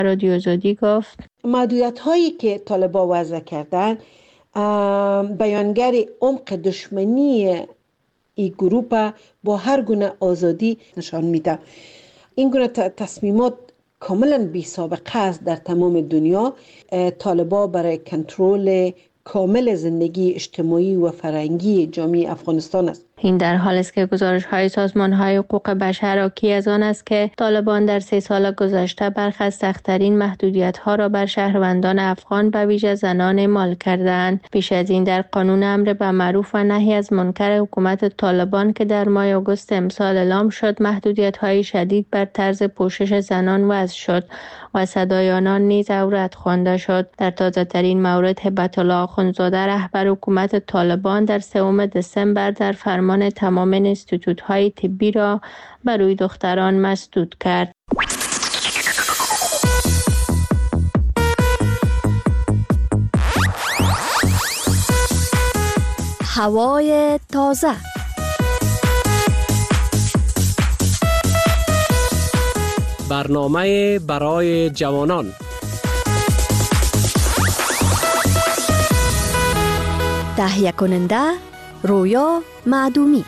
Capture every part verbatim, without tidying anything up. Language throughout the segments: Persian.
رادیو آزادی گفت محدودیت هایی که طالبان وضع کردن بیانگر عمق دشمنی این گروه با هر گونه آزادی نشان میده. این گونه تصمیمات کاملا بی سابقه است در تمام دنیا. طالبان برای کنترل کامل زندگی اجتماعی و فرهنگی جامعه افغانستان است. این در حال است که گزارش‌های سازمان‌های حقوق بشر حاکی از آن است که طالبان در سه سال گذشته برخی از سخت‌ترین محدودیت‌ها را بر شهروندان افغان به ویژه زنان اعمال کردند. پیش از این در قانون امر به معروف و نهی از منکر حکومت طالبان که در ماه آگوست امسال اعلام شد، محدودیت‌های شدید بر طرز پوشش زنان وضع شد و صدای آنان نیز عورت خوانده شد. در تازه‌ترین مورد هبت الله آخوندزاده رهبر حکومت طالبان در سوم دسامبر در فرمان تمام انستیتوت‌های طبی را برای دختران مسدود کرد. هوای تازه. برنامه برای جوانان. تهیه کننده رویا معدومی.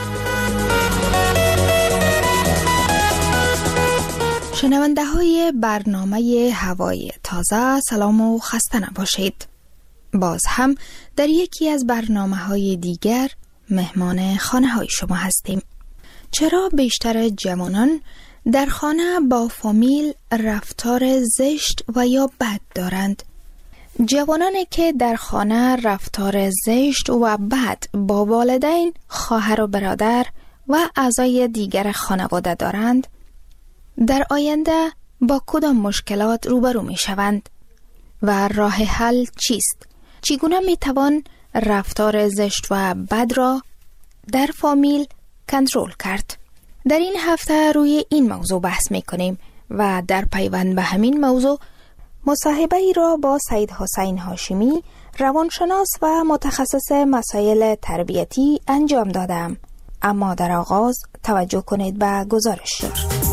شنونده های برنامه هوای تازه، سلام و خسته نباشید. باز هم در یکی از برنامه های دیگر مهمان خانه های شما هستیم. چرا بیشتر جوانان در خانه با فامیل رفتار زشت و یا بد دارند؟ جوانانی که در خانه رفتار زشت و بد با والدین، خواهر و برادر و اعضای دیگر خانواده دارند، در آینده با کدام مشکلات روبرو می شوند و راه حل چیست؟ چگونه می توان رفتار زشت و بد را در فامیل کنترل کرد؟ در این هفته روی این موضوع بحث می کنیم و در پیوند به همین موضوع مصاحبه ای را با سید حسین هاشمی، روانشناس و متخصص مسائل تربیتی انجام دادم. اما در آغاز توجه کنید به گزارش.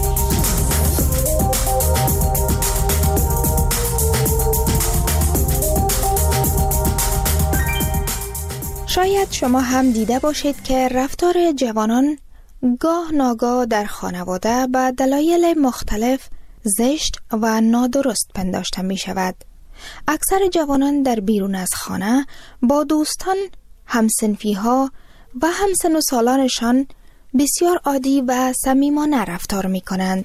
شاید شما هم دیده باشید که رفتار جوانان گاه ناگاه در خانواده به دلایل مختلف زشت و نادرست پنداشته می شود. اکثر جوانان در بیرون از خانه با دوستان، همسنفی ها و همسن و سالانشان بسیار عادی و صمیمانه رفتار می کنند.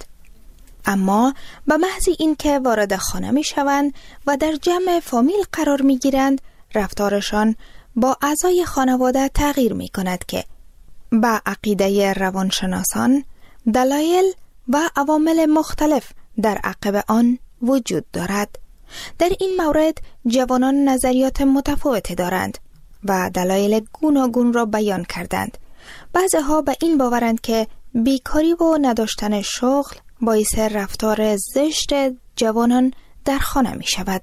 اما به محض اینکه وارد خانه می شوند و در جمع فامیل قرار می گیرند، رفتارشان با اعضای خانواده تغییر می کند که با عقیده روانشناسان دلایل و عوامل مختلف در عقب آن وجود دارد. در این مورد جوانان نظریات متفاوتی دارند و دلایل گوناگون را بیان کردند. بعضی‌ها به این باورند که بیکاری و نداشتن شغل باعث رفتار زشت جوانان در خانه می شود.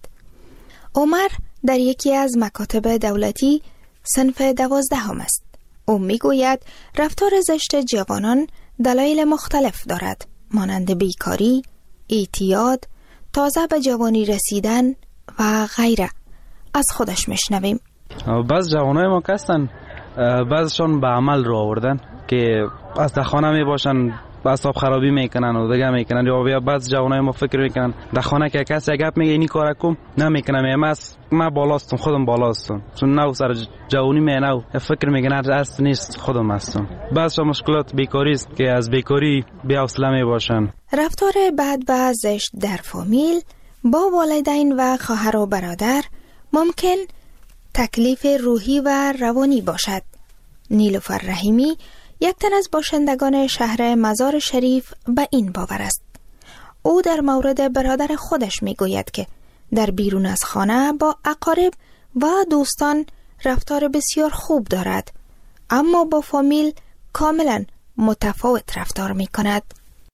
عمر در یکی از مکاتب دولتی صنف دوازدهم است. او می گوید رفتار زشت جوانان دلایل مختلف دارد، مانند بیکاری، اعتیاد، تازه به جوانی رسیدن و غیره. از خودش میشنویم. بعض جوانای ما هستن، بعضشون به عمل رو آوردن که از در خانه می باشن، اعصاب خرابی میکنن و دیگه میکنن. یا بعض جوانای ما فکر میکنن در خانه که کسی گپ میگه اینی کارا کم نمیکنم، من من بالاستم، خودم بالاستم، چون نو سر جوانی می نو فکر میکنن اصل نیست، خودم هستم. بعضش مشکلات بیکاری است که از بیکاری بی حوصله می باشن. رفتار بد و زشت در فامیل با والدین و خواهر و برادر ممکن تکلیف روحی و روانی باشد. نیلوفر رحیمی، یک تن از باشندگان شهر مزار شریف، به این باور است. او در مورد برادر خودش می گوید که در بیرون از خانه با اقارب و دوستان رفتار بسیار خوب دارد، اما با فامیل کاملا متفاوت رفتار می کند.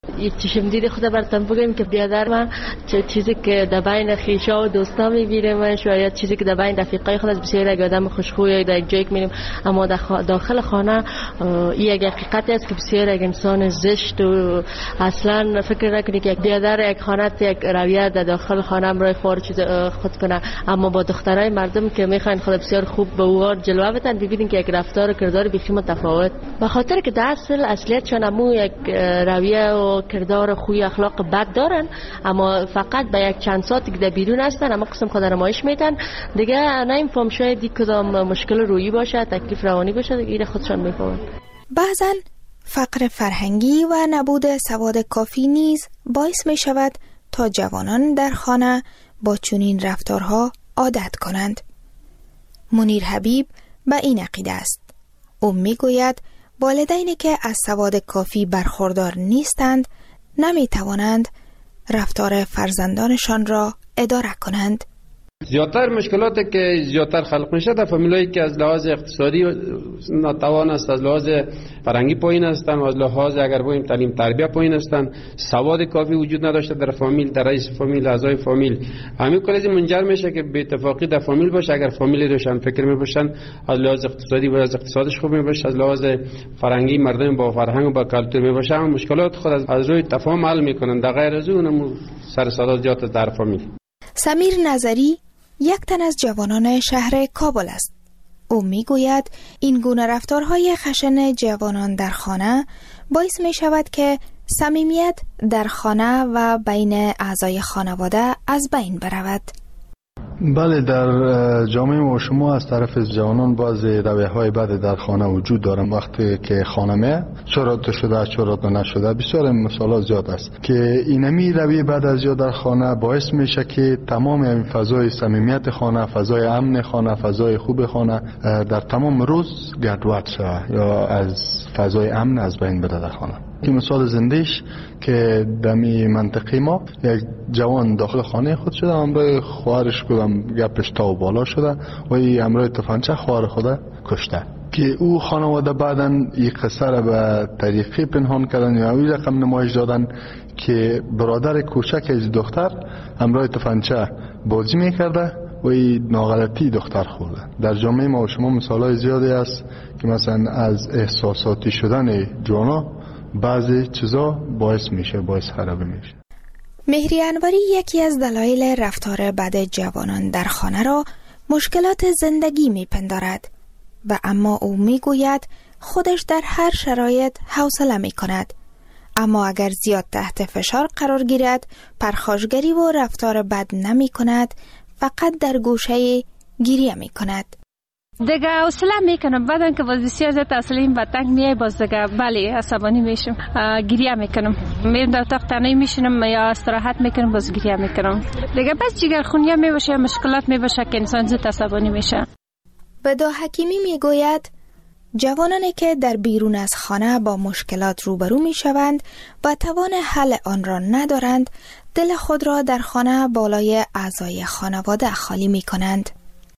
یک چشم دید خود براتون بگم که بیادر من چیزی که در بین خویشا و دوستا میبینم شاید چیزی که در بین رفیقای خود از بسیار یک آدم خوشخوی در یک جایی که میریم، اما داخل خانه این یک حقیقتی است که بسیار یک انسان زشت و اصلا فکر نکنید که یک بیادر یک خانه یک رویه در داخل خانه برای خور چیز خود کنه، اما با دخترای مردم که میخواین خود بسیار خوب به او جلوه بدن ببینید که یک رفتار و کردار بیخی متفاوت، به خاطر که در اصل اصلیتشون همون یک رویه و کردار خوی اخلاق بد دارن، اما فقط به یک چند ساعتی که در بیرون هستن اما قسم خود نمایش میدن دیگه نمیفهم شاید دی کدام مشکل روحی باشه، تکلیف روانی باشه دیگه خودشان میفهمن. بعضن فقر فرهنگی و نبود سواد کافی نیز باعث می شود تا جوانان در خانه با چنین رفتارها عادت کنند. منیر حبیب به این عقیده است. او می گوید والدینی که از سواد کافی برخوردار نیستند نمی توانند رفتار فرزندانشان را اداره کنند. زیادتر مشکلاتی که زیادتر خلق میشه در فامیلایی که از لحاظ اقتصادی ناتوان است، از لحاظ فرهنگی پایین هستند و از لحاظ اگر بگوییم تعلیم تربیت پایین هستند، سواد کافی وجود نداشته در فامیل، در رئیس فامیل، اعضای فامیل، همین کلی منجر میشه که به اتفاقی در فامیل باشه. اگر فامیل روشن فکر میباشن از لحاظ اقتصادی و از اقتصادش خوب میباشه، از لحاظ فرهنگی مردم با فرهنگ و با کلتور میباشن، مشکلات خود از روی تفاهم حل میکنن. در غیر از اون سر صدا زیاد در فامیل. سمیر نظری یک تن از جوانان شهر کابل است. او می گوید این گونه رفتارهای خشن جوانان در خانه باعث می شود که صمیمیت در خانه و بین اعضای خانواده از بین برود. بله، در جامعه ما شما از طرف جوانان بعض رویه‌های بد در خانه وجود دارم. وقتی که خانه می چرا شده چرا نشده بسیار مثالات زیاد است که اینمی رویه بد از یا در خانه باعث میشه که تمام این فضای صمیمیت خانه، فضای امن خانه، فضای خوب خانه در تمام روز گردواد شود یا از فضای امن از بین بره در خانه. که مثال زندهش که دمی منطقه ما یک جوان داخل خانه خود شده، امروی خواهرش کدام گپش تا و بالا شده و ای امروی تفنگچه خواهر خود کشته که او خانواده بعدن این قصه را به طریقی پنهان کردن یا اوی رقم نمایش دادن که برادر کوچک از دختر امروی تفنگچه بازی میکرده و این ناغلطی دختر خورده. در جامعه ما و شما مثالای زیادی است که مثلا از احساساتی شدن جوانا بعضی چیزا باعث میشه باعث خرابی میشه. مهری انوری یکی از دلایل رفتار بد جوانان در خانه را مشکلات زندگی میپندارد و اما او میگوید خودش در هر شرایط حوصله میکند، اما اگر زیاد تحت فشار قرار گیرد پرخاشگری و رفتار بد نمی کند، فقط در گوشه گریه می کند. دیگه حوصله میکنم، بعدن که باز بسیار زیاد اصلیم و تنگ میای باز دیگه بله عصبانی میشم، گریه میکنم، میرم در اتاق تنهایی میشینم یا استراحت میکنم باز گریه میکنم دیگه. بس جگرخونی میباشه مشکلات میباشه که انسان زود عصبانی میشه. بدا حکیمی میگوید جوانانی که در بیرون از خانه با مشکلات روبرو میشوند و توان حل آن را ندارند، دل خود را در خانه بالای اعضای خانواده خالی میکنند.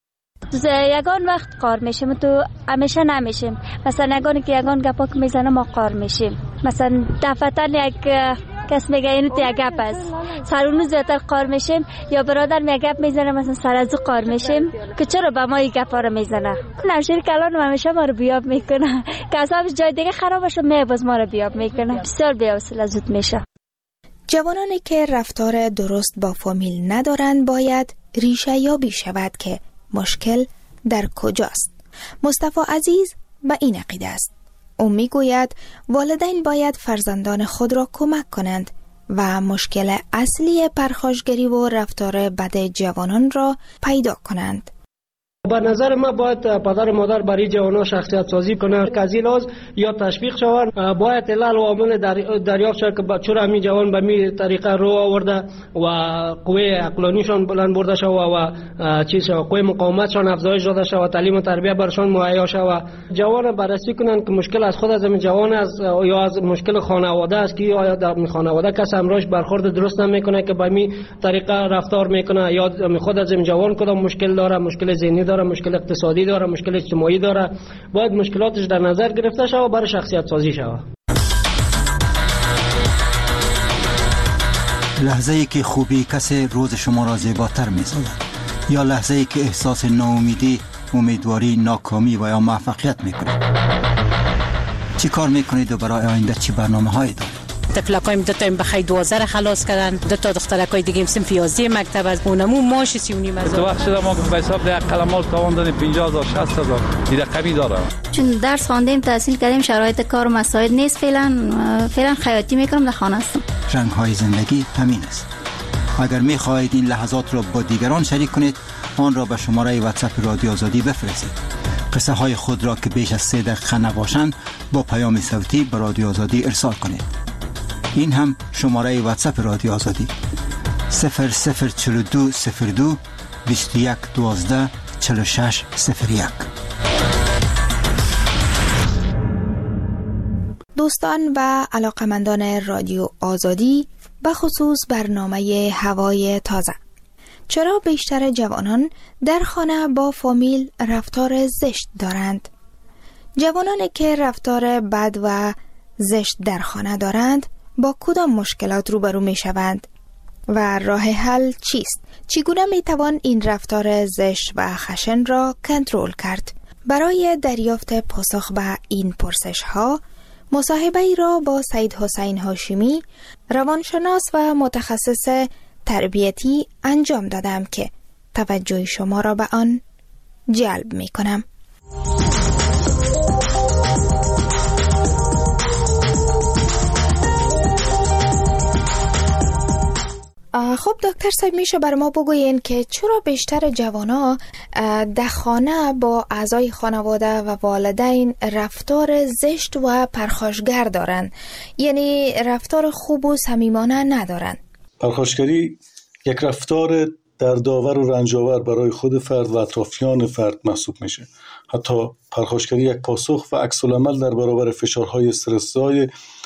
یگان وقت قار میشیم تو همیشه نمیشیم، مثلا یگانی که یگان گپا که میزنه ما قار میشیم، مثلا دفتن یک کس میگه اینو تو یک گپ است سرونو زیادتر قار میشیم، یا برادر میگه گپ میزنه مثلا سر از قار میشیم که چرا به ما این گپا رو میزنه. نمشیر کلان همیشه ما رو بیاب میکنه که اصابش جای دیگه خراب بشه می باز ما رو بیاب میکنه، بسیار بی‌حوصله زود میشه. جوانانی که رفتار درست با فامیل ندارند باید ریشه یابی شود که مشکل در کجاست. مصطفی عزیز به این عقیده است. او میگوید والدین باید فرزندان خود را کمک کنند و مشکل اصلی پرخاشگری و رفتار بد جوانان را پیدا کنند. به نظر من باید پدر و مادر برای جوانان شخصیت سازی کنند که از این لحاظ یا تشویق شوند، باید علل و عوامل دریافت شود که چرا همین جوان به می طریقه رو آورده و قوه عقلانیشان بلند برده شود و چیز شود، قوه مقاومتشان افزایش داده شود، تعلیم و تربیت برشان مهیا شود. جوان بررسی کنند که مشکل از خود از همین جوان است یا از مشکل خانواده است که آیا در خانواده کس همراهش برخورد درست نمیکنه که به می طریقه رفتار میکنه، یا خود از همین جوان کدام مشکل داره، مشکل ذهنی داره، مشکل اقتصادی داره، مشکل اجتماعی داره، باید مشکلاتش در نظر گرفته شود و برای شخصیت سازی شود. لحظه ای که خوبی کسی روز شما را زیباتر می سازد، یا لحظه ای که احساس ناامیدی، امیدواری، ناکامی و یا موفقیت می کنید. چی کار می کنید و برای آینده چی برنامه هایی دارید؟ تفلقایم دو تا این بخی دوازده خلاص کردن، دو تا دخترکای دیگه صنف یازده مکتب از اونمو ماش سی و نیم هزار. تو وقت شده ما به حساب ده قلمال تاوان دادیم پنجاه هزار شصت هزار این رقمی داره. چون درس خواندیم تحصیل کردیم شرایط کار و مساعد نیست، فعلا فعلا خیاطی میکنم در خانه هستم. رنگ های زندگی همین است. اگر می خواهید این لحظات را با دیگران شریک کنید، آن را به شماره واتساپ رادیو آزادی بفرستید. قصه های خود را که بیش از سه دقیقه نباشند با پیام صوتی به رادیو آزادی ارسال کنید. این هم شماره واتساپ رادیو آزادی صفر صفر چهل و دو صفر دو بیست و یک دوازده چهل و شش صفر یک. دوستان و علاقمندان رادیو آزادی، به خصوص برنامه هوای تازه، چرا بیشتر جوانان در خانه با فامیل رفتار زشت دارند؟ جوانانی که رفتار بد و زشت در خانه دارند با کدام مشکلات روبرو می شوند و راه حل چیست؟ چگونه می توان این رفتار زشت و خشن را کنترل کرد؟ برای دریافت پاسخ به این پرسش ها مصاحبه ای را با سید حسین هاشمی، روانشناس و متخصص تربیتی انجام دادم که توجه شما را به آن جلب می کنم. خب دکتر صاحب، میشه بر ما بگوین که چرا بیشتر جوانا در خانه با اعضای خانواده و والدین رفتار زشت و پرخاشگر دارن، یعنی رفتار خوب و صمیمانه ندارن؟ پرخاشگری یک رفتار دردآور و رنجاور برای خود فرد و اطرافیان فرد محسوب میشه. حتی پرخاشگری یک پاسخ و عکس العمل در برابر فشارهای استرس‌زای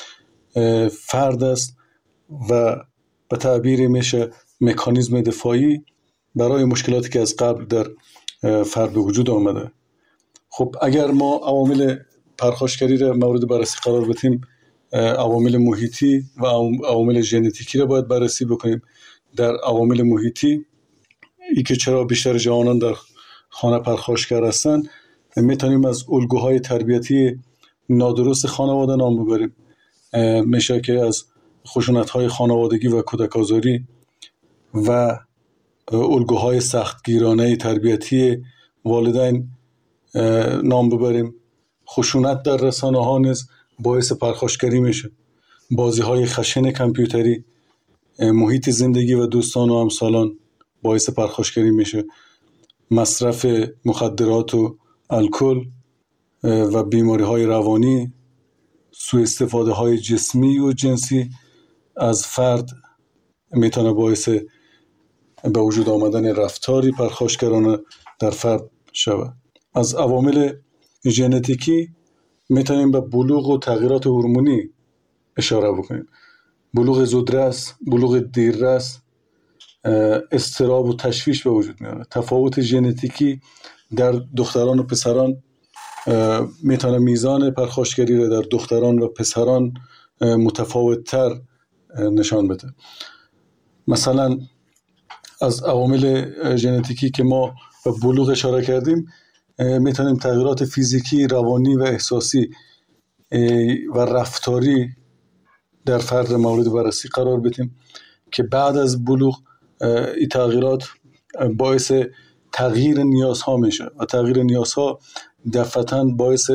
فرد است و به تعبیر میشه مکانیزم دفاعی برای مشکلاتی که از قبل در فرد به وجود آمده. خب اگر ما عوامل پرخاشگری را مورد بررسی قرار بدیم، عوامل محیطی و عوامل ژنتیکی را باید بررسی بکنیم. در عوامل محیطی ای که چرا بیشتر جوانان در خانه پرخاشگر هستند، میتونیم از الگوهای تربیتی نادرست خانواده نام ببریم. میشه که از خشونت‌های خانوادگی و کودک‌آزاری و الگوهای سختگیرانه تربیتی والدین نام ببریم. خشونت در رسانه‌ها نیز باعث پرخاشگری میشه. بازی‌های خشن کامپیوتری، محیط زندگی و دوستان و همسالان باعث پرخاشگری میشه. مصرف مخدرات و الکل و بیماری‌های روانی، سوء استفاده های جسمی و جنسی از فرد میتونه باعث به وجود آمدن رفتاری پرخاشگرانه در فرد شود. از عوامل ژنتیکی میتونیم به بلوغ و تغییرات هورمونی اشاره بکنیم. بلوغ زودرس، بلوغ دیررس، اضطراب و تشویش به وجود میاره. تفاوت ژنتیکی در دختران و پسران میتونه میزان پرخاشگری را در دختران و پسران متفاوت تر نشان بده. مثلا از عوامل ژنتیکی که ما به بلوغ اشاره کردیم، میتونیم تغییرات فیزیکی، روانی و احساسی و رفتاری در فرد مورد بررسی قرار بدیم که بعد از بلوغ این تغییرات باعث تغییر نیازها میشه و تغییر نیازها دفعتاً باعث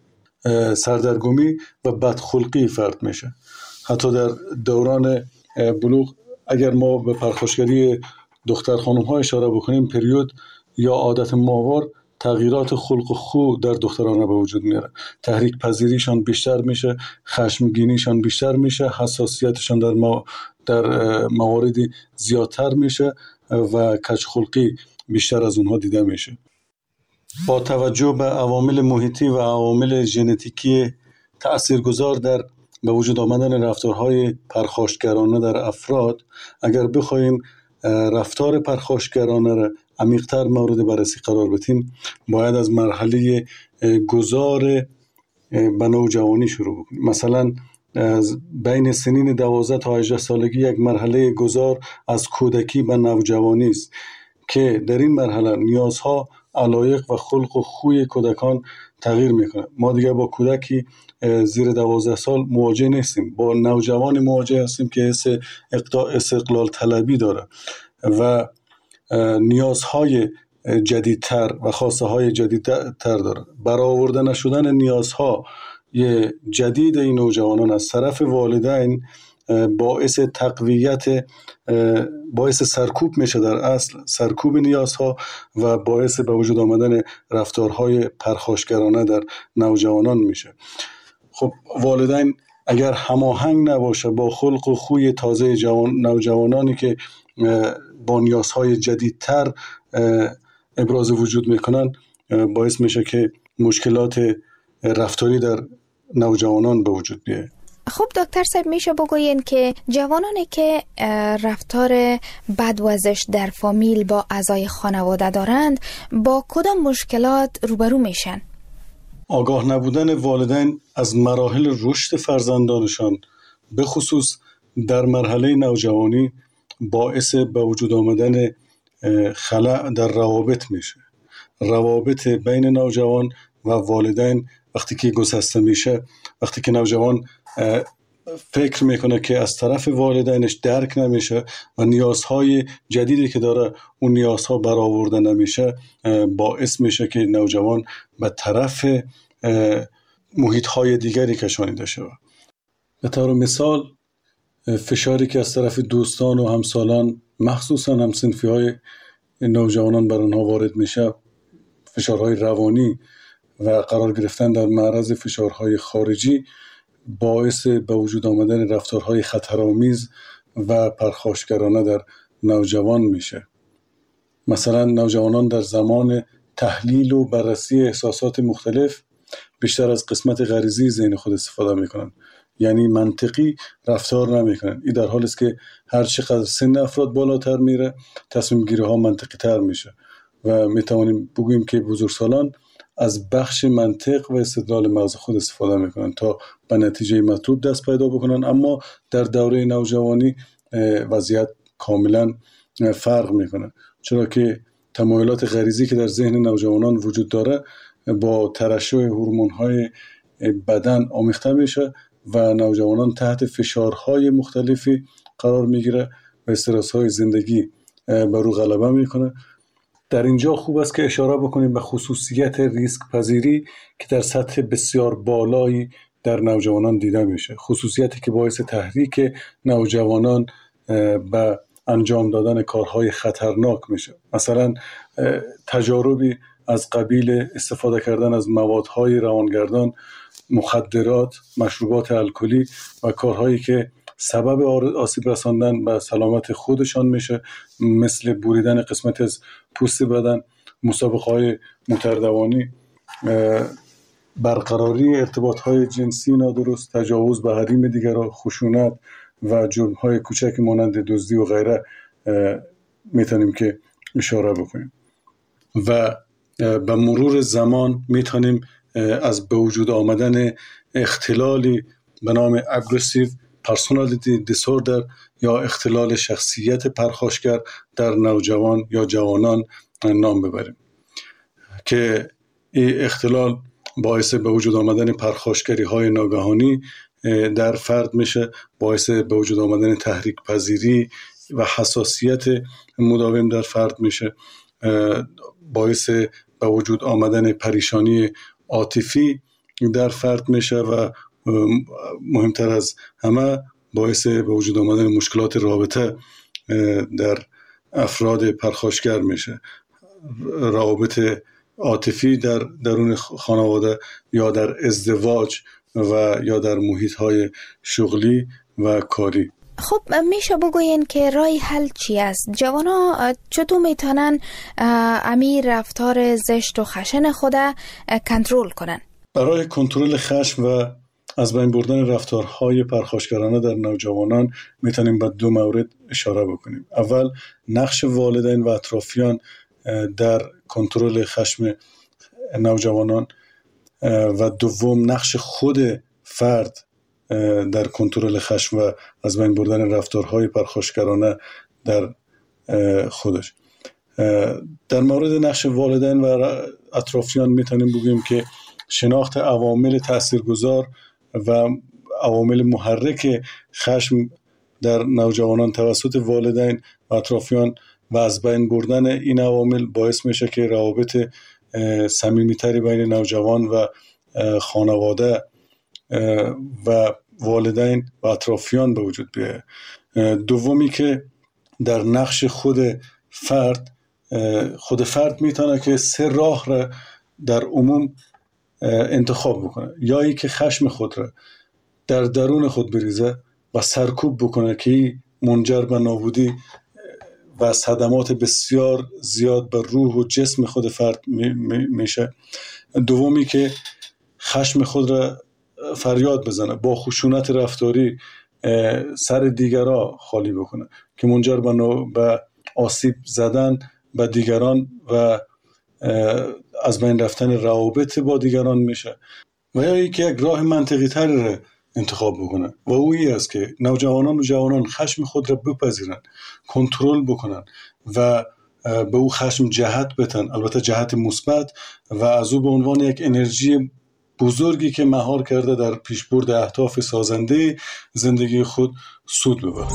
سردرگمی و بدخلقی فرد میشه. حتی در دوران بلوغ اگر ما به پرخاشگری دختر خانم ها اشاره بکنیم، پریود یا عادت ماهوار تغییرات خلق و خو در دختران به وجود میاره. تحریک پذیریشان بیشتر میشه، خشمگینیشان بیشتر میشه، حساسیتشان در ما در مواردی زیادتر میشه و کج خلقی بیشتر از اونها دیده میشه. با توجه به عوامل محیطی و عوامل ژنتیکی تاثیرگذار در به وجود آمدن رفتارهای پرخاشگرانه در افراد، اگر بخوایم رفتار پرخاشگرانه را عمیق‌تر مورد بررسی قرار بدیم، باید از مرحله گذار به نوجوانی شروع بکنیم. مثلا بین سنین دوازده تا هجده سالگی یک مرحله گذار از کودکی به نوجوانی است که در این مرحله نیازها، علایق و خلق و خوی کودکان تغییر میکنه. ما دیگه با کودکی زیر دوازده سال مواجه نیستیم، با نوجوان مواجه هستیم که حس استقلال طلبی داره و نیازهای جدیدتر و خواسته های جدیدتر داره. برآورده نشدن نیازها یه جدید این نوجوانان از طرف والدین باعث تقویت باعث سرکوب میشه، در اصل سرکوب نیازها و باعث به وجود آمدن رفتارهای پرخاشگرانه در نوجوانان میشه. خب والدین اگر هماهنگ نباشه با خلق و خوی تازه جوان نوجوانانی که با نیازهای جدیدتر ابراز وجود میکنن، باعث میشه که مشکلات رفتاری در نوجوانان به وجود بیاید. خب دکتر صاحب، میشه بگوین که جوانانی که رفتار بد و زشت در فامیل با اعضای خانواده دارند با کدام مشکلات روبرو میشن؟ آگاه نبودن والدین از مراحل رشد فرزندانشان به خصوص در مرحله نوجوانی باعث به وجود آمدن خلأ در روابط میشه. روابط بین نوجوان و والدین وقتی که گسسته میشه، وقتی که نوجوان فکر میکنه که از طرف والدینش درک نمیشه و نیازهای جدیدی که داره اون نیازها برآورده نمیشه، باعث میشه که نوجوان به طرف محیطهای دیگری کشانیده شود. به طور مثال فشاری که از طرف دوستان و همسالان، مخصوصا همسنفی های نوجوانان بر آنها وارد میشه، فشارهای روانی و قرار گرفتن در معرض فشارهای خارجی باعث به وجود آمدن رفتارهای خطرآمیز و پرخاشگرانه در نوجوان میشه. مثلا نوجوانان در زمان تحلیل و بررسی احساسات مختلف بیشتر از قسمت غریزی ذهن خود استفاده میکنن، یعنی منطقی رفتار نمیکنن. این در حالی است که هر چقدر سن افراد بالاتر میره، تصمیم گیری ها منطقی تر میشه و میتوانیم بگوییم که بزرگسالان از بخش منطق و استدلال مغز خود استفاده میکنن تا به نتیجه مطلوب دست پیدا بکنن، اما در دوره نوجوانی وضعیت کاملا فرق میکنه، چرا که تمایلات غریزی که در ذهن نوجوانان وجود داره با ترشح هورمون‌های بدن آمیخته میشه و نوجوانان تحت فشارهای مختلفی قرار میگیره و استرس‌های زندگی بر او غلبه میکنه. در اینجا خوب است که اشاره بکنیم به خصوصیت ریسک پذیری که در سطح بسیار بالایی در نوجوانان دیده میشه، خصوصیتی که باعث تحریک نوجوانان به انجام دادن کارهای خطرناک میشه. مثلا تجاربی از قبیل استفاده کردن از موادهای روانگردان، مخدرات، مشروبات الکلی و کارهایی که سبب آسیب رساندن به سلامت خودشان میشه، مثل بریدن قسمت از پوست بدن، مسابقه‌های متردوانی، برقراری ارتباطهای جنسی نادرست، تجاوز به حریم دیگران، خشونت و جرم‌های کوچک مانند دزدی و غیره میتونیم که اشاره بکنیم. و به مرور زمان میتونیم از به وجود آمدن اختلالی به نام اگریسیو پرسونالیتی دیسوردر یا اختلال شخصیت پرخاشگر در نوجوان یا جوانان نام ببریم که این اختلال باعث به وجود آمدن پرخاشگری های ناگهانی در فرد میشه، باعث به وجود آمدن تحریک پذیری و حساسیت مداوم در فرد میشه، باعث به وجود آمدن پریشانی عاطفی در فرد میشه و مهمتر از همه باعث به وجود آمدن مشکلات رابطه در افراد پرخاشگر میشه، روابط عاطفی در درون خانواده یا در ازدواج و یا در محیط‌های شغلی و کاری. خب میشه بگوین که راه حل چی است؟ جوانا چطور میتونن امیر رفتار زشت و خشن خود کنترل کنن؟ برای کنترل خشم و از بین بردن رفتارهای پرخاشگرانه در نوجوانان میتونیم به دو مورد اشاره بکنیم. اول نقش والدین و اطرافیان در کنترل خشم نوجوانان و دوم نقش خود فرد در کنترل خشم و از بین بردن رفتارهای پرخاشگرانه در خودش. در مورد نقش والدین و اطرافیان میتونیم بگیم که شناخت عوامل تاثیرگذار و عوامل محرک خشم در نوجوانان توسط والدین و اطرافیان و از بین بردن این عوامل باعث میشه که روابط صمیمیتری بین نوجوان و خانواده و والدین و اطرافیان به وجود بیاید. دومی که در نقش خود فرد خود فرد میتونه که سه راه را در عموم انتخاب بکنه، یا ای که خشم خود را در درون خود بریزه و سرکوب بکنه که منجر به نابودی و صدمات بسیار زیاد به روح و جسم خود فرد میشه. دومی که خشم خود را فریاد بزنه، با خشونت رفتاری سر دیگران خالی بکنه که منجر به آسیب زدن به دیگران و از بین رفتن روابط با دیگران میشه. و یا ای که یک راه منطقی تری را انتخاب بکنن و اویی است که نوجوانان و جوانان خشم خود را بپذیرن، کنترل بکنن و به او خشم جهت بدن، البته جهت مثبت، و از او به عنوان یک انرژی بزرگی که مهار کرده در پیشبرد اهداف سازنده زندگی خود سود ببرد.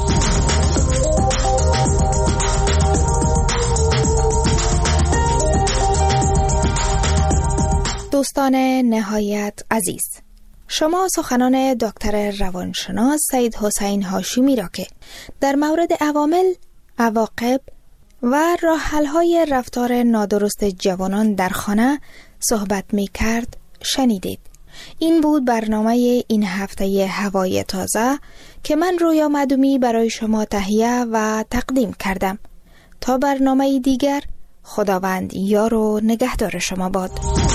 دوستان نهایت عزیز، شما سخنان دکتر روانشناس سید حسین هاشمی را که در مورد عوامل، عواقب و راه حل‌های رفتار نادرست جوانان در خانه صحبت می کرد شنیدید. این بود برنامه این هفته هوای تازه که من رویا معدومی برای شما تهیه و تقدیم کردم. تا برنامه دیگر، خداوند یار و نگهدار شما باد.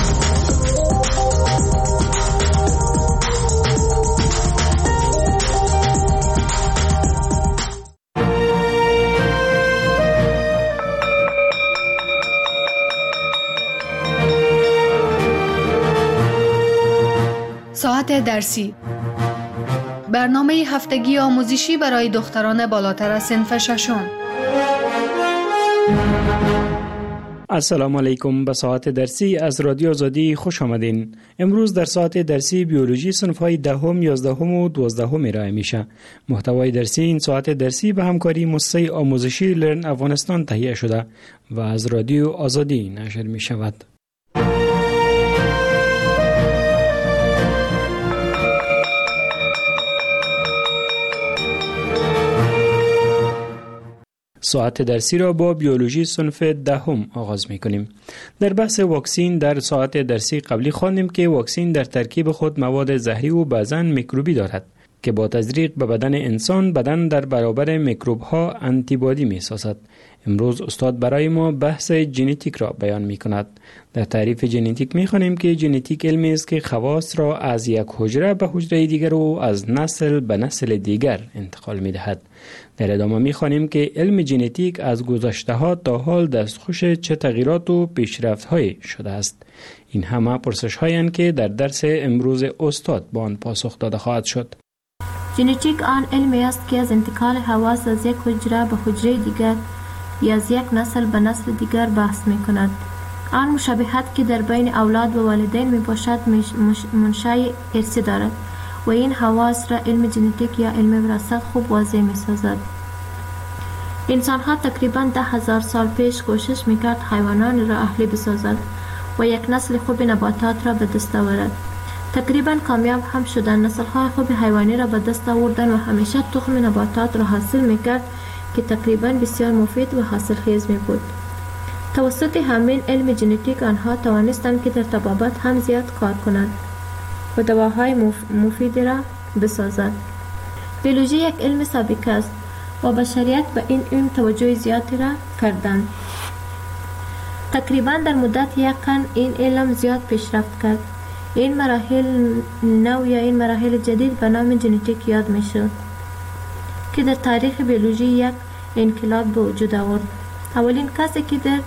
ساعت درسی، برنامه هفتگی آموزشی برای دختران بالاتر از صنف ششم. السلام علیکم. به ساعت درسی از رادیو آزادی خوش آمدین. امروز در ساعت درسی بیولوژی صنف‌های دهم، یازدهم و دوازدهم ارائه میشه. محتوای درسی این ساعت درسی به همکاری مؤسسه آموزشی لرن افغانستان تهیه شده و از رادیو آزادی نشر می شود. ساعت درسی را با بیولوژی صنف دهم آغاز می کنیم. در بحث واکسین در ساعت درسی قبلی خواندیم که واکسین در ترکیب خود مواد زهری و بعضاً میکروبی دارد که با تزریق به بدن انسان بدن در برابر میکروب ها آنتیبادی می سازد. امروز استاد برای ما بحث ژنتیک را بیان می کند. در تعریف ژنتیک می خوانیم که ژنتیک علمی است که خواص را از یک حجره به حجره دیگر و از نسل به نسل دیگر انتقال می دهد. در ادامه می خوانیم که علم ژنتیک از گذشته ها تا حال دستخوش چه تغییرات و پیشرفت های شده است. این همه پرسش هایند که در درس امروز استاد با آن پاسخ داده خواهد شد. ژنتیک آن علمی است که از انتقال حواس از یک حجره به حجره دیگر یا از یک نسل به نسل دیگر بحث می کند. آن مشابهت که در بین اولاد و والدین می باشد منشأ ارثی دارد و این حواس را علم ژنتیک یا علم وراثت خوب واضح می سازد. انسان ها تقریبا ده هزار سال پیش کوشش می کرد حیوانان را اهلی بسازد و یک نسل خوب نباتات را به دست آورد. تقریبا کامیاب هم شدن. نسل های خوب حیوانی را به دست آوردن و همیشه تخم نباتات را حاصل می کرد که تقریبا بسیار مفید و حاصل خیز می بود. توسط همین علم ژنتیک آنها توانستند که در طبابت هم زیاد کار کنند و دواهای مف... مفید را بسازد. بیولوژی یک علم سابقه است و بشریت به این علم توجه زیادی را کردند. تقریبا در مدت یک قرن این علم زیاد پیشرفت کرد. این مراحل نو یا این مراحل جدید به نام ژنتیک یاد می شد که در تاریخ بیولوژی یک انقلاب به وجود آورد. اولین کسی که در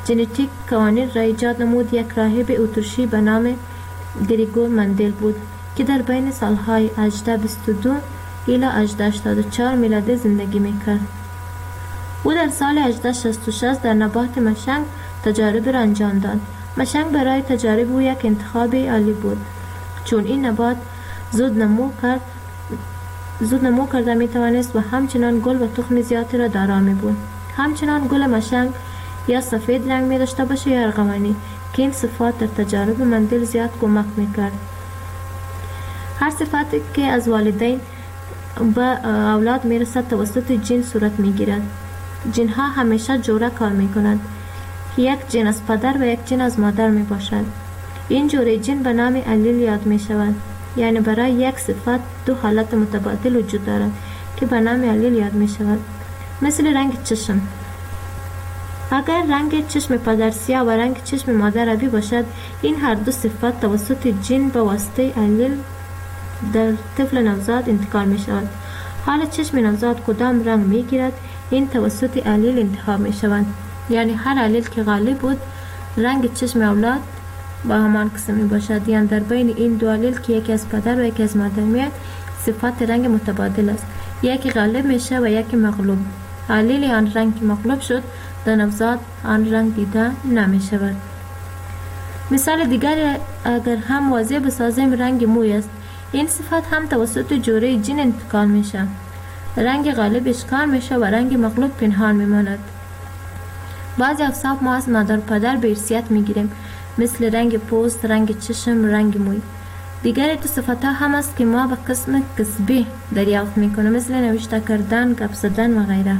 ژنتیک قوانین را ایجاد نمود یک راهب اتریشی به نام گریگور مندل بود که در بین سالهای هزار و بیست و دو الی هزار و هشتاد و چهار میلادی زندگی میکرد. او در سال هزار و شصت و شش در نبات مشنگ تجارب را انجام داد. مشنگ برای تجارب او یک انتخاب عالی بود، چون این نبات زود نمو کرد زود نمو کرده می توانست و همچنان گل و تخم زیادی را دارا می بود. همچنان گل مشنگ یا سفید رنگ می داشته باشه یا ارغوانی که این صفات در تجارب مندل زیاد کمک می کرد. هر صفتی که از والدین به اولاد می رسد توسط جین صورت می گیرد. جین ها همیشه جوره کار می کنند. یک جین از پدر و یک جین از مادر می باشد. این جوره جین به نام علیل یاد می شود. یعنی برای یک صفت دو حالت متبادل وجود دارد که به نام علیل یاد می شود. مثل رنگ چشم. اگر رنگ چشم پدر سیاه و رنگ چشم مادر آبی باشد، این هر دو صفت توسط جین به واسطه علیل در طفل نوزاد انتقال می شود. حال چشم نوزاد کدام رنگ می گیرد، این توسط علیل انتخاب می شود. یعنی هر علیل که غالب بود، رنگ چشم اولاد با همان قسم می باشد. یعنی در بین این دو علیل که یکی از پدر و یکی از مادر میاد، صفات رنگ متبادل است. یکی غالب میشه و یکی مغلوب. علیل آن رنگ که مغلوب شد، در نوزاد آن رنگ دیده نمی شود. مثال دیگر اگر هم واضح بسازیم رنگ موی است. این صفت هم توسط جوره جین انتقال میشه. رنگ غالب اشکال میشه و رنگ مغلوب پنهان میماند. بعضی اوصاف ما از مادر پدر به ارثیت میگیریم، مثل رنگ پوست، رنگ چشم، رنگ موی. دیگر دو صفت ها هم است که ما به قسم کسبی دریافت میکنیم، مثل نوشته کردن، گپ زدن و غیره.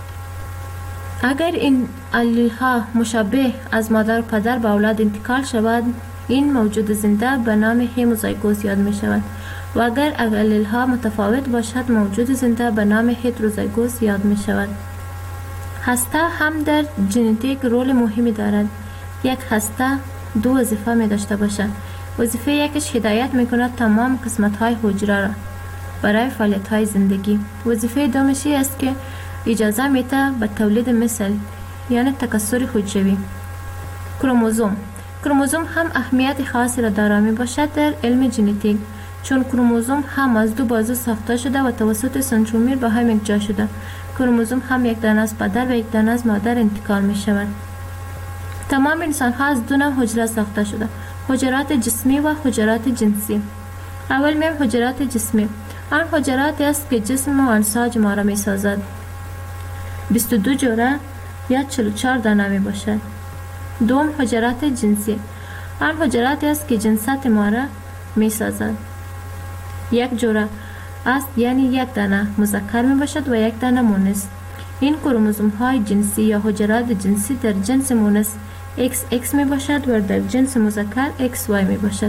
اگر این علیل ها مشابه از مادر و پدر به اولاد انتقال شود، این موجود زنده به نام هموزایگوس یاد می شود و اگر علیل ها متفاوت باشد، موجود زنده به نام هتروزایگوس یاد می شود. هسته هم در ژنتیک رول مهمی دارد. یک هسته دو وظیفه می داشته باشد. وظیفه یکش هدایت می کند تمام قسمت های حجره را برای فعالیت های زندگی. وظیفه دومشی است که اجازه میده به تولید مثل، یعنی تکثر حجروی. کروموزوم کروموزوم هم اهمیت خاصی را دارا می باشد در علم ژنتیک، چون کروموزوم هم از دو بازو ساخته شده و توسط سنترومیر به هم یکجا شده. کروموزوم هم یک دانه از پدر و یک دانه از مادر انتقال می شود. تمام انسان ها از دو نوع حجره ساخته شده: حجرات جسمی و حجرات جنسی. اول میم حجرات جسمی. آن حجرات است که جسم و انساج ما را می سازد. بیست و دو جوره یا چهل و چهار دانه می باشد. دوم حجرات جنسی. آن حجرات است که جنسات ما را می سازد. یک جوره است، یعنی یک دانه مذکر می باشد و یک دانه مؤنث. این کروموزوم های جنسی یا حجرات جنسی در جنس مؤنث ایکس ایکس می باشد و در جنس مذکر ایکس وای می باشد.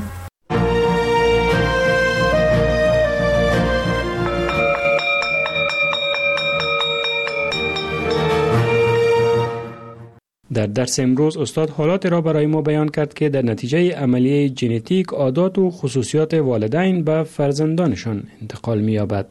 در درس امروز استاد حالات را برای ما بیان کرد که در نتیجه عملیه ژنتیک عادات و خصوصیات والدین به فرزندانشان انتقال می‌یابد.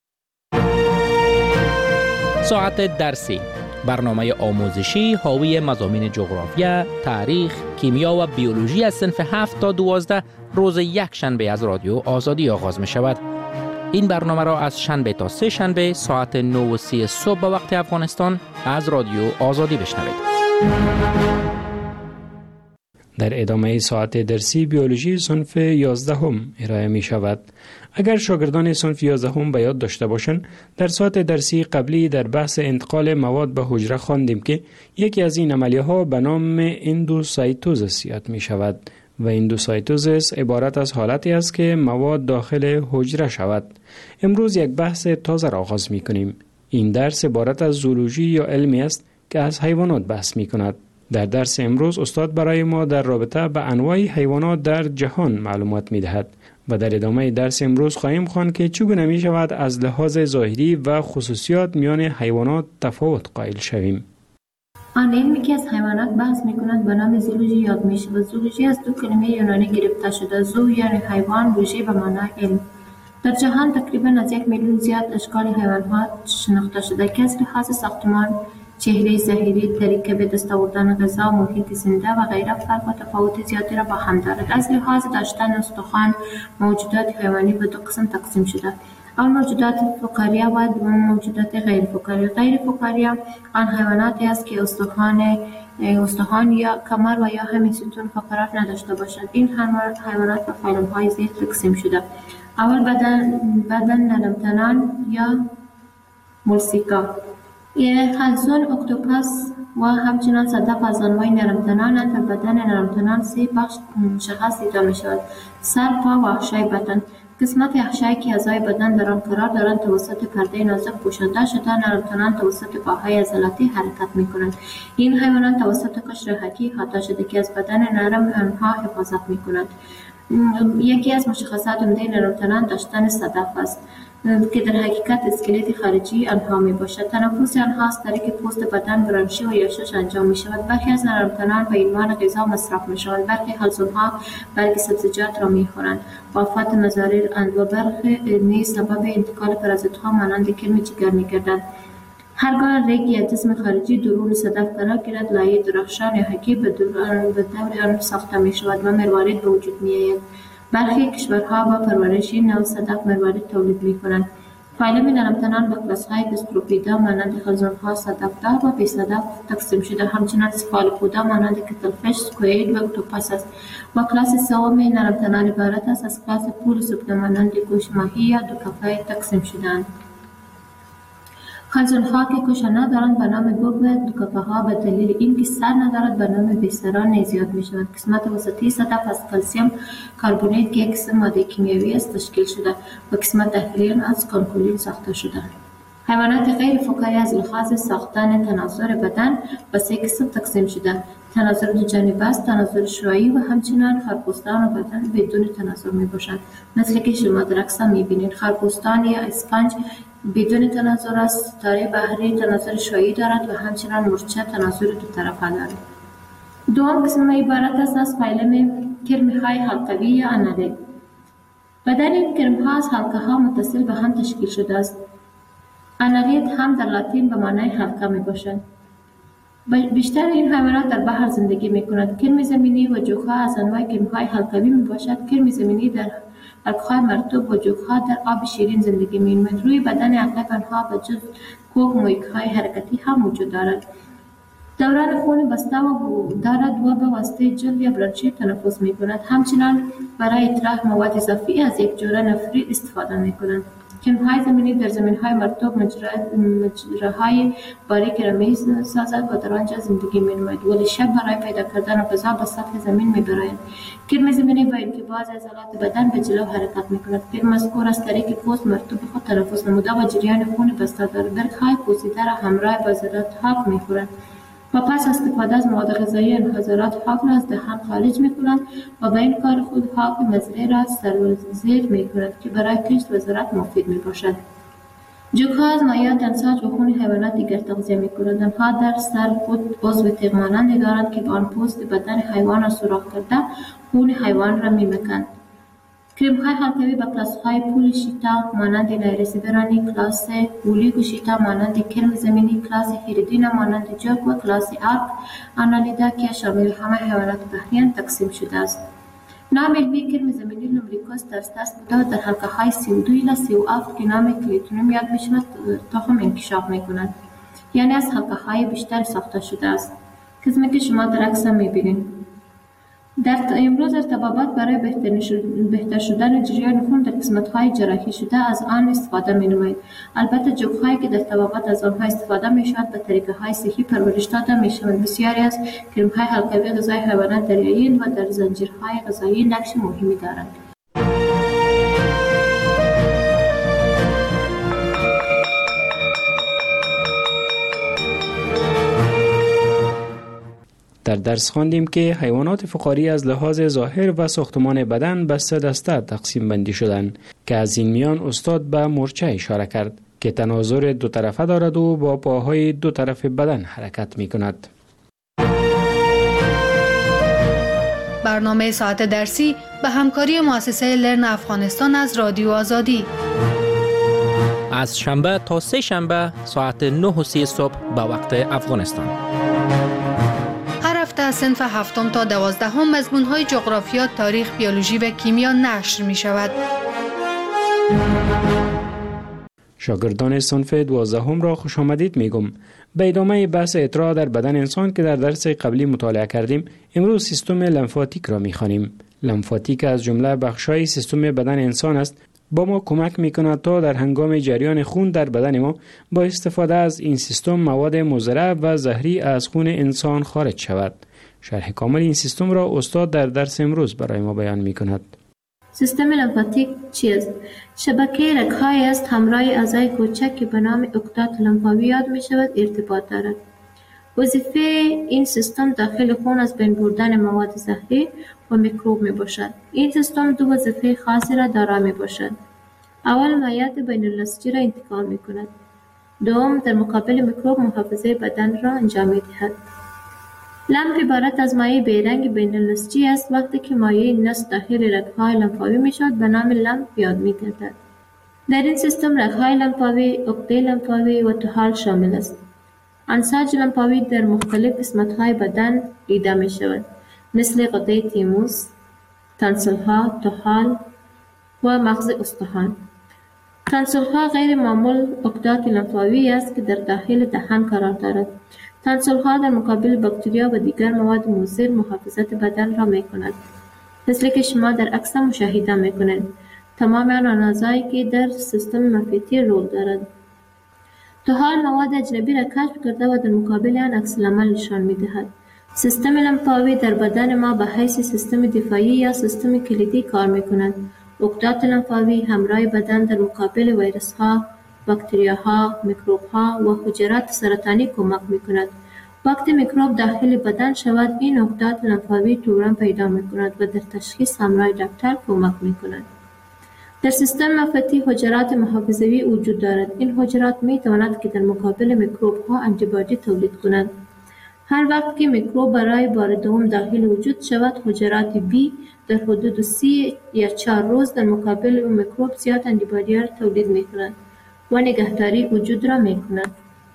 ساعت درسی، برنامه آموزشی حاوی مضامین جغرافیا، تاریخ، کیمیا و بیولوژی از صنف هفت تا دوازده روز یک شنبه از رادیو آزادی آغاز می شود. این برنامه را از شنبه تا سه شنبه ساعت نه و سی صبح به وقت افغانستان از رادیو آزادی بشنوید. در ادامه ساعت درسی بیولوژی صنف یازدهم ارائه می شود. اگر شاگردان صنف یازدهم به یاد داشته باشند، در ساعت درسی قبلی در بحث انتقال مواد به حجره خواندیم که یکی از این عملیه ها به نام اندوسایتوزیس یاد می شود و اندوسایتوزیس عبارت از حالتی است که مواد داخل حجره شود. امروز یک بحث تازه را آغاز می کنیم. این درس عبارت از زولوژی یا علمی است که از حیوانات بحث می کند. در درس امروز استاد برای ما در رابطه به انواع حیوانات در جهان معلومات می دهد و در ادامه درس امروز خواهیم خواند که چگونه می شود از لحاظ ظاهری و خصوصیات میان حیوانات تفاوت قائل شویم. آن علمی که از حیوانات بحث می کند به نام زولوژی یاد می شود. زولوژی از دو کلمه یونانی گرفته شده: زو یعنی حیوان، لوژی به معنای علم. در جهان تقریبا از یک میلیون زیاد اشکال حیوانات شناخته شده که از لحاظ ساختمان چهره ظاهری، طریق به دست آوردن غذا، محیط زنده و غیره فرق و تفاوت زیادی را با هم دارد. از لحاظ داشتن استخوان، موجودات حیوانی به دو قسم تقسیم شده. اول موجودات فقاریه و دوم موجودات غیر فقاریه. غیر فقاریه آن حیواناتی است که استخوان استخوان یا کمر و یا همین ستون فقرات نداشته باشد. این حیوانات به فیلم‌های زیر تقسیم شده. اول بدن بدن نرمتنان یا مولسیکا. خلزون، اکتوپس و همچنان صدف از انواع نرمتنان. در بدن نرمتنان سه بخش مشخص دیده می شود: سر، پا و احشای بدن. قسمت احشایی که اعضای بدن در آن قرار دارند توسط پرده نازک پوشانده شده. نرمتنان توسط پاهای عضلاتی حرکت می کنند. این حیوانات توسط قشر حکی احاطه شده که از بدن نرم آنها حفاظت می کند. یکی از مشخصات عمده نرمتنان داشتن صدف است که در حقیقت اسکلت خارجی آنها می باشد. تنفس آنها از طریق پوست بدن، برانشی و یاشش انجام می شود. برخی از نرمتنان به عنوان غذا مصرف می شوند. برخی خلزونها برگ سبزیجات را می خورند. وفات مضاریر اند و برخی نیز سبب انتقال پرازیت‌ها مانند کرم جگر می گردند. هرگاه ریگ یا جسم خارجی درون صدف قرار گیرد، لایه درخشان یا حکی به دور آن ساخته می شود و مروارید به وجود می آید. برخی کشورها با پرورش این نوع صدف مروارید تولید می کنند. فایلم نرمتنان به کلاس‌های گستروپیدا مانند خلزون‌ها، صدف‌دار و بی‌صدف تقسیم شده. همچنان سفالوپودا مانند کتلفش، سکوئید و اکتوپس است. و کلاس سوم نرمتنان عبارت است از کلاس پول سوپده مانند گوش ماهی یا دوکفه تقسیم شده‌اند. خلزون‌ها که کوشه ندارند به نام گوگ و دوکفه‌ها به دلیل اینکه سر ندارد به نام بی‌سران نیز یاد می‌شوند. قسمت وسطی صدف از کلسیم کاربونیت که یک قسم ماده کیمیایی است تشکیل شده و قسمت داخلی از کانکولین ساخته شده. حیوانات غیر فقاری از لحاظ ساختن تناظر بدن به سه قسم تقسیم شده: تناظر دو جانبه است، تناظر شعاعی و همچنان خرپوستان و بدن بدون تناظر میباشند. مثل که شما در عکس میبینید خرپوستان یا اسفنج بدون تناظر است، ستاره بحری تناظر شعاعی دارد و همچنان مورچه تناظر دو طرفه دارد. دوم قسم عبارت است از فیلم کرم‌های حلقوی یا آنالیت. بدن این کرم‌ها از حلقه‌ها متصل به هم تشکیل شده است. آنالیت هم در لاتین به معنای حلقه می باشد. بیشتر این حیوانات در بحر زندگی می کنند. کرم زمینی و جوخه از انواع کرم‌های حلقوی می باشد. کرم زمینی در حلقه‌های مرطوب و جوخه در آب شیرین زندگی می کنند. روی بدن اغلب آنها به جز کوک مویک‌های حرکتی هم وجود دارد. دوران خون بسته و دارد و به واسطه جلد یا برانشی تنفس می کند. همچنان برای اطراح مواد اضافی از یک جوره نفری استفاده می کنند. کرم‌های زمینی در زمین‌های مرطوب مجراهای باریک را می سازد و در آنجا زندگی می نماید، ولی شب برای پیدا کردن غذا به سطح زمین می برآید. کرم زمینی با اینکه بعضی عضلات بدن به جلو حرکت می کند. کرم مذکور از طریق پوست مرطوب خود تنفس نموده و جریان خون بسته دارد. برگ‌های پوسیده را همراه با ذرات خاک می خورد و پس استفاده از مواد غذایی انحصارات خاک را از دهان خارج می کنند و به این کار خود خاک مزرعه را سرازیر می کند که برای کشت و زراعت مفید می باشد. جوک‌ها از مایعات انساج و خون حیوانات دیگر تغذیه می کنند. آنها در سر خود عضو تیغ مانندی دارند که با آن پوست بدن حیوان را سوراخ کرده خون حیوان را می مکند. کرم‌های حلقوی به کلاس‌های پول شیتا مانند نایرسیبرانی، کلاس اولیگو شیتا مانند کرم زمینی، کلاس هیریدینا مانند جوک و کلاس آرک آنالیدا که شامل همه حیوانات بحریان تقسیم شده است. نام علمی کرم زمینی لومبریکوس ترستس بوده و در حلقه‌های سی و دو الی سی و هفت که نام کلیتونوم یاد می‌شود تخم انکشاف می‌کند، یعنی از حلقه‌های بیشتر ساخته شده است. قسمی که شما در عکس می‌بینید. در امروز ارتباطات برای بهتر شدن جریان خون در قسمت‌های جراحی شده از آن استفاده می‌نمایید. البته جوک‌هایی که در طبابت از آنها استفاده می‌شود به طریقه‌های صحی پرورش داده می‌شوند. بسیاری از کرم‌های حلقوی غذای حیوانات دریایی و در زنجیرهای غذایی نقش مهمی دارند. در درس خواندیم که حیوانات فقاری از لحاظ ظاهر و ساختمان بدن به سه دسته تقسیم بندی شدند که از این میان استاد به مورچه اشاره کرد که تناظر دو طرفه دارد و با پاهای دو طرف بدن حرکت می کند. برنامه ساعت درسی به همکاری مؤسسه لرن افغانستان از رادیو آزادی. از شنبه تا سه شنبه ساعت نه و سی صبح به وقت افغانستان. هر هفته صنف هفتم تا دوازدهم مضمون‌های جغرافیا، تاریخ، بیولوژی و کیمیا نشر می شود. شاگردان صنف دوازدهم را خوش آمدید میگم. به ادامه بحث اطراع در بدن انسان که در درس قبلی مطالعه کردیم، امروز سیستم لمفاتیک را میخوانیم. لمفاتیک از جمله بخشای سیستم بدن انسان است. با ما کمک میکند تا در هنگام جریان خون در بدن ما با استفاده از این سیستم مواد مضر و زهری از خون انسان خارج شود. شرح کامل این سیستم را استاد در درس امروز برای ما بیان میکند. سیستم لمفاتیک چیست؟ شبکه رگ‌هایی است همراه اعضای کوچک که به نام اکتات لمفاوی یاد می شود ارتباط دارد. وظیفه این سیستم داخل خون از بین بردن مواد زهری و میکروب می باشد. این سیستم دو وظیفه خاصی را دارا می باشد. اول مایعات بین النسجی را انتقال می کند. دوم در مقابل میکروب محافظه بدن را انجام می دهد. لمف عبارت از مایع بیرنگ بین النسجی است. وقتی که مایع نسج داخل رگ‌های لمفاوی می شود به نام لمف یاد می گردد. در این سیستم رگ‌های لمفاوی، عقده لمفاوی و طحال شامل است. انساج لمفاوی در مختلف قسمت‌های بدن دیده می شود، مثل غده تیموس، تانسل‌ها، طحال و مغز استخوان. تانسل‌ها غیر معمول عقدات لمفاوی است که در داخل دهان قرار دارد. تانسل‌ها در مقابل باکتریا و دیگر مواد مضر محافظت بدن را می کند، مثل که شما در عکس مشاهده می کنید. تمام آن اعضایی که در سیستم لمفاتی رول دارد. طحال مواد اجنبی را کشف کرده و در مقابل آن عکس العمل نشان می دهد. سیستم لمفاوی در بدن ما به حیث سیستم دفاعی یا سیستم کلیدی کار می کند. عقدات لمفاوی همراه بدن در مقابل ویروس‌ها، باکتریاها، میکروب‌ها و حجرات سرطانی کمک می‌کند. وقتی میکروب داخل بدن شود، این عقدات لمفاوی تورم پیدا می‌کند و در تشخیص همراه دکتر کمک می‌کند. در سیستم لمفاتی حجرات محافظوی وجود دارد. این حجرات می‌توانند که در مقابل میکروب‌ها آنتیبادی تولید کنند. هر وقت که میکروب برای بار دوم داخل وجود شود، حجرات بی در حدود سی یا چهار روز در مقابل اون میکروب زیاد آنتیبادی را تولید می‌کنند و نگهداری وجود را می کند.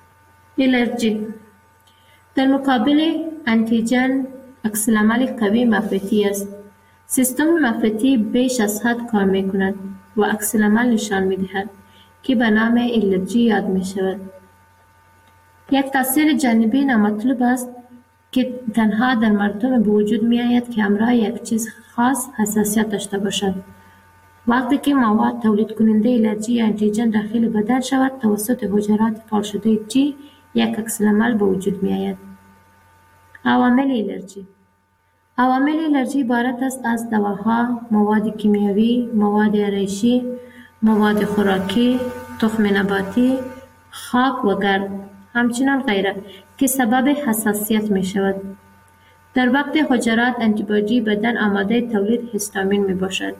الرژی در مقابل انتیجن عکس العمل قوی مفرطی است. سیستم مفرطی بیش از حد کار می کند و عکس العمل نشان می دهد که به نام الرژی یاد می شود. یک تاثیر جانبی نامطلوب است که تنها در مردم به وجود می آید که همراه یک چیز خاص حساسیت داشته باشد. وقتی که مواد تولید کننده الرژی یا انتیجن داخل بدن شود، توسط حجرات فعال شده جی یک عکس العمل به وجود می آید. عوامل الرژی عوامل الرژی عبارت است از دواها، مواد کیمیاوی، مواد آرایشی، مواد خوراکی، تخم نباتی، خاک و گرد، همچنان غیره که سبب حساسیت می شود. در وقت حجرات آنتیبادی بدن آماده تولید هیستامین می باشد.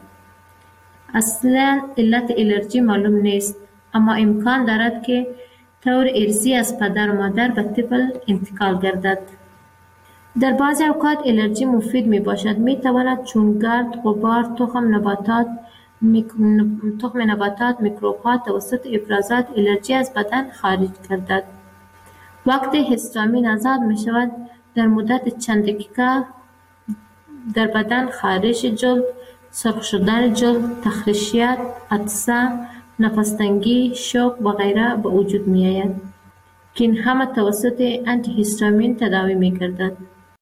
اصلا علت الرژی معلوم نیست، اما امکان دارد که طور ارثی از پدر و مادر به طفل انتقال گردد. در بعضی اوقات الرژی مفید می باشد. می تواند چون گرد، غبار، تخم نباتات، میک... تخم نباتات، میکروب ها توسط افرازات الرژی از بدن خارج گردد. وقتی هیستامین آزاد می شود، در مدت چند دقیقه در بدن خارش جلد، سرخ شدن جلد، تخریشیت، عطسه، نفس شوک و غیره به وجود می آید که این همه توسط آنتی هیستامین تداوی می گردد.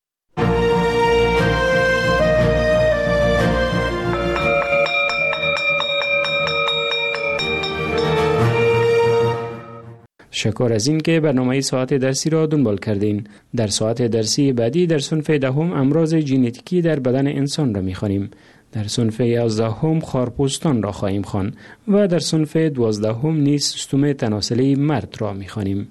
شکر از این که برنامه ساعت درسی را دنبال کردین. در ساعت درسی بعدی در صنف دهم امراض ژنتیکی در بدن انسان را می‌خوانیم. در صنف یازدهم خارپوستان را خواهیم خوان و در صنف دوازدهم نیز سیستم تناسلی مرد را می‌خوانیم.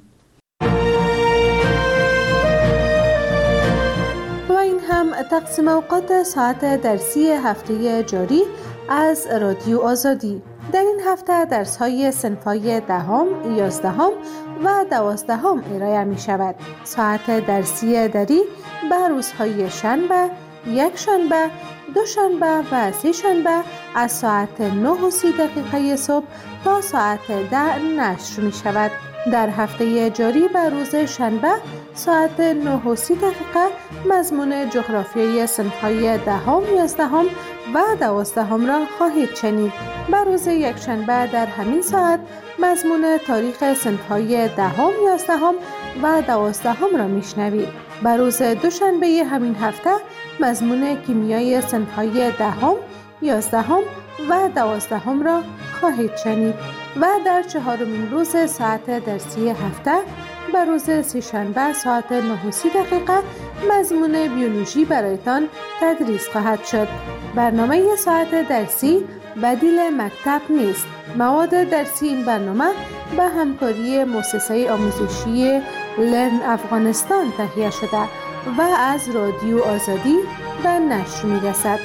و این هم تقسیم اوقات ساعت درسی هفته جاری از رادیو آزادی. در این هفته درس‌های صنف‌های دهم، یازدهم و دوازدهم ارائه می شود. ساعت درسی دری به روزهای شنبه، یک شنبه، دو شنبه و سه شنبه از ساعت نه و سی دقیقه صبح تا ساعت ده نشر می شود. در هفته جاری بر روز شنبه ساعت نه و سی دقیقه مضمون جغرافیای صنف‌های دهم، یازدهم و دوازدهم را خواهید شنید. بر روز یکشنبه در همین ساعت مضمون تاریخ صنف‌های دهم، یازدهم و دوازدهم را میشنوید. بر روز دوشنبه همین هفته مضمون کیمیای صنف‌های دهم، یازدهم و دوازدهم را خواهید شنید و در چهارمین روز ساعت درسی هفته بر روز سه‌شنبه ساعت نه و سی دقیقه مضمون بیولوژی برایتان تدریس خواهد شد. برنامه ساعت درسی بدیل مکتب نیست. مواد درسی این برنامه به همکاری مؤسسه آموزشی لرن افغانستان تهیه شده و از رادیو آزادی به نشر می‌رسد.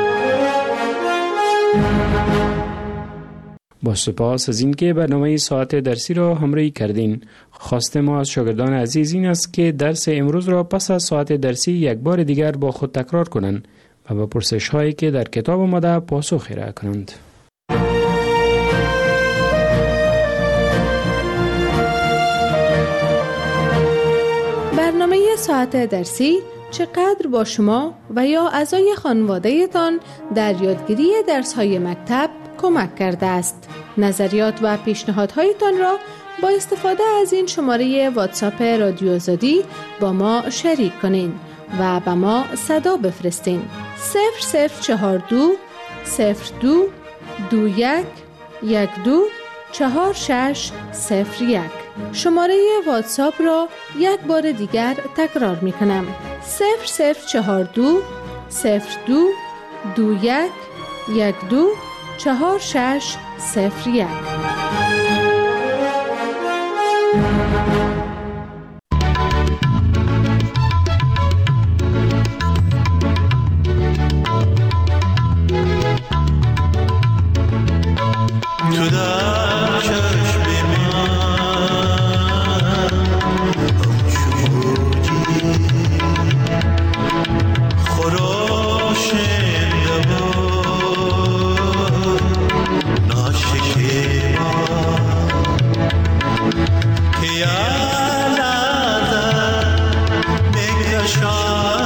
با سپاس از اینکه برنامه ساعت درسی را همراهی کردین. خواست ما از شاگردان عزیز این است که درس امروز را پس از ساعت درسی یک بار دیگر با خود تکرار کنند و به پرسش هایی که در کتاب آمده پاسخ ارائه کنند. برنامه ساعت درسی چقدر با شما و یا اعضای خانواده تان در یادگیری درس‌های مکتب کمک کرده است. نظریات و پیشنهادهایتان را با استفاده از این شماره واتساپ رادیو آزادی با ما شریک کنین و به ما صدا بفرستین. صفر صفر چهار دو صفر دو دو یک یک دو چهار شش صفر یک. شماره واتساپ را یک بار دیگر تکرار می کنم. صفر صفر چهار دو صفر دو دو یک یک دو چهار شش صفر یک. Shine.